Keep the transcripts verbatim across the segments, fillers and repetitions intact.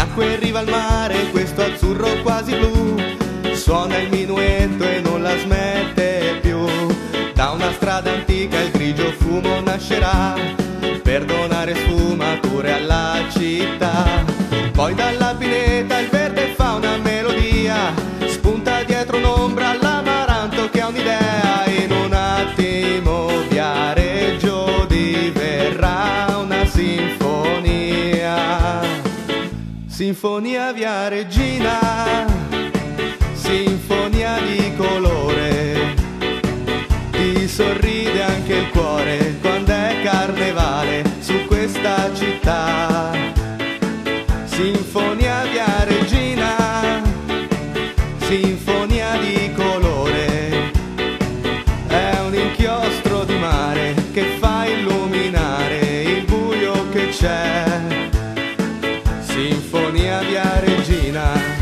acque in riva al mare, questo azzurro quasi blu, suona il minuetto e non la smette più. Da una strada antica il grigio fumo nascerà, per donare sfumature alla città. Poi dalla pineta il verde fa una melodia, spunta dietro un'ombra all'amaranto che ha un'idea. In un attimo Viareggio diverrà una sinfonia, sinfonia viareggina, sinfonia di colore. Ti sorride anche il cuore quando è carnevale su questa città. Sinfonia viareggina, sinfonia di colore. È un inchiostro di mare che fa illuminare il buio che c'è. Sinfonia viareggina.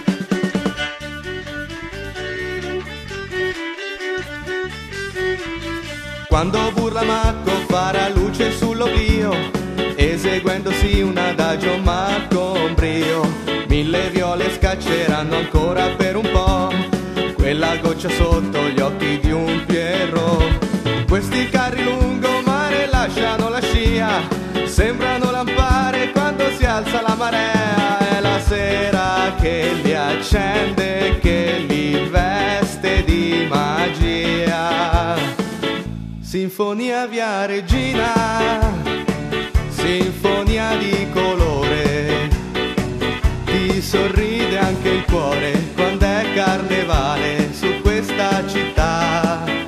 Quando Burlamacco farà luce sull'oblio, eseguendosi un adagio ma con brio, mille viole scacceranno ancora per un po' quella goccia sotto gli occhi di un Pierrot. Questi carri lungomare lasciano la scia, sembrano lampare quando si alza la marea. È la sera che li accende, che li veste di magia. Sinfonia viareggina, sinfonia di colore. Ti sorride anche il cuore quando è carnevale su questa città.